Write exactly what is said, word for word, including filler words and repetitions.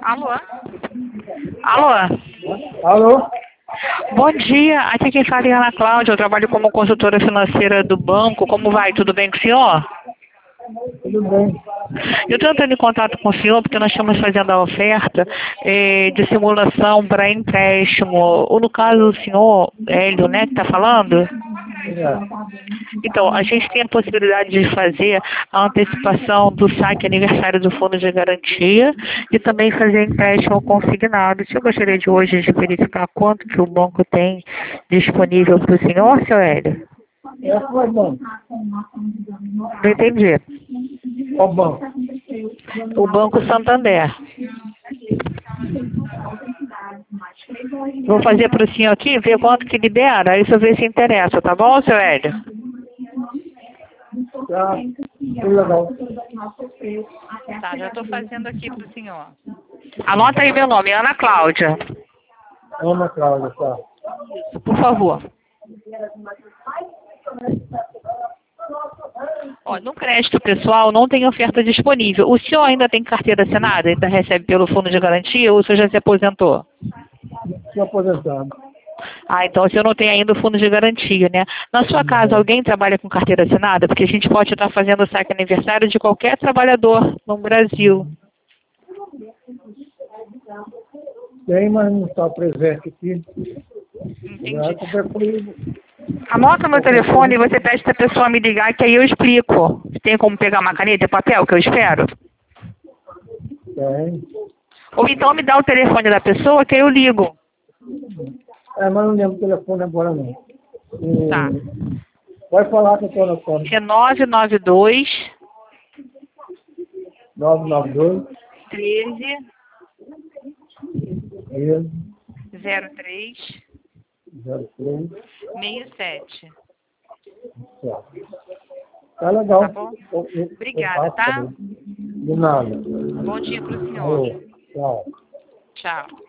Alô? Alô? Alô? Bom dia, aqui quem fala é a Ana Cláudia, eu trabalho como consultora financeira do banco. Como vai? Tudo bem com o senhor? Tudo bem? Eu estou entrando em contato com o senhor porque nós estamos fazendo a oferta eh, de simulação para empréstimo. Ou no caso o senhor Hélio, né, que está falando? É. Então, a gente tem a possibilidade de fazer a antecipação do saque aniversário do fundo de garantia e também fazer empréstimo consignado. Eu gostaria de hoje de verificar quanto que o banco tem disponível para o senhor, seu Hélio. Essa foi bom. Não entendi. Qual banco? O Banco Santander. Vou fazer para o senhor aqui, ver quanto que libera, aí o senhor vê se interessa, tá bom, seu Hélio? Tá. Tudo legal. Tá, já estou fazendo aqui para o senhor. Anota aí meu nome, Ana Cláudia. Ana Cláudia, tá. Por favor. Ó, no crédito pessoal não tem oferta disponível. O senhor ainda tem carteira assinada? Ainda recebe pelo fundo de garantia ou o senhor já se aposentou? Estou aposentado. Ah, então o senhor não tem ainda o fundo de garantia, né? Na sua casa, alguém trabalha com carteira assinada? Porque a gente pode estar fazendo o saque aniversário de qualquer trabalhador no Brasil. Tem, mas não está presente aqui. Entendi. Já comigo. Anota meu telefone e você pede para a pessoa me ligar que aí eu explico. Tem como pegar uma caneta e papel que eu espero? Tem. Ou então me dá o telefone da pessoa que aí eu ligo. É, mas não lembro o telefone agora não. E... Tá. Pode falar que eu estou anotando. É nove nove dois, nove nove dois, treze, treze, zero três, zero três, sessenta e sete. sete. Tá legal. Tá bom? Eu- eu- eu Obrigada, faço tá? também. De nada. Bom dia para o senhor. Alô, tchau. Tchau.